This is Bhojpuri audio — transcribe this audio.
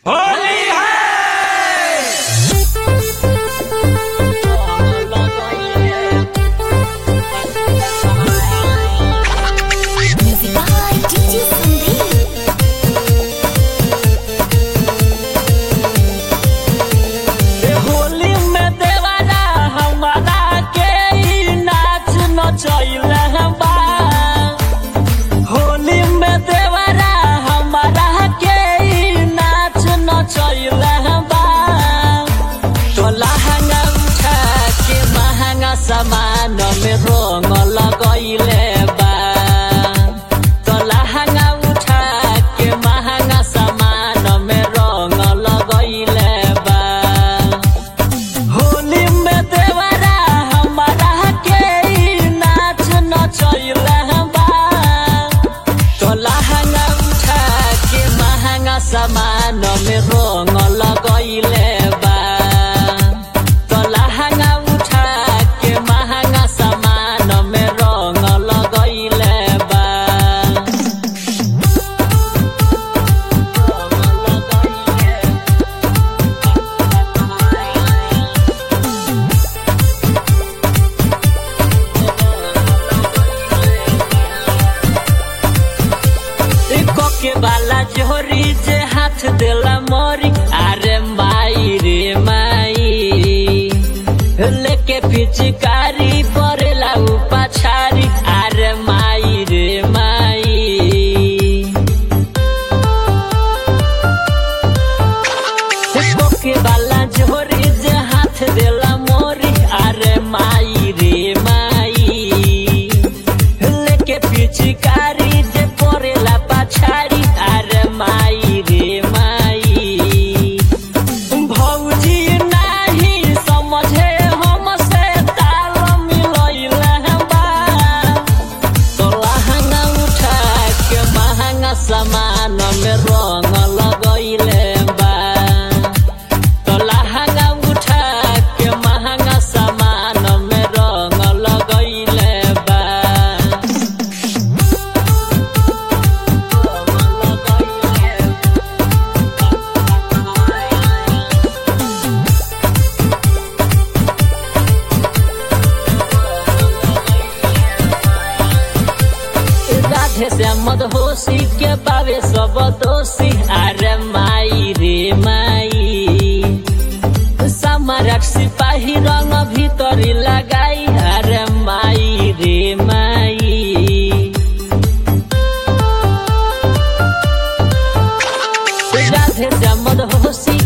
होली है। होली में देवाना हमारा के नाच नचैले बा। होली में देवाना हमारा के नाच नचैले बा। तो लहंगा उठा के महंगा सामान में रंग लगैले बा। तो लहंगा उठा के महंगा सामान में रंग लगैले बा। होली में देवरा हमारा के नाच नचैले बा। तो लहंगा उठा के महंगा सामान में रंग लगैले बा। तो लहंगा उठा के महंगा सामान में रंग लगैले बा। के बाला जोरी जे हाथ देला मोरी। अरे माई रे माई लेके पिचकारी परेला पाछारी। अरे माई रे माई के बाला जोरी जे हाथ देला मोरी। अरे माई रे माई लेके पिचकारी जे परेला पाछारी। अरे माई रे माई भौजी नाही समझे हमसे ताल मिलैले बा। तो लहंगा उठा के महंगा सामान में रंग लगैले बा। तो लहंगा उठा के महंगा सामान में रंग लगैले बा। राधे से मदहोशी के बावे सब दोषी। अरे माई रे माई सम्राट सिपाही रंग भीतरी लगाई। अरे माई रे माई राधे से मदहोशी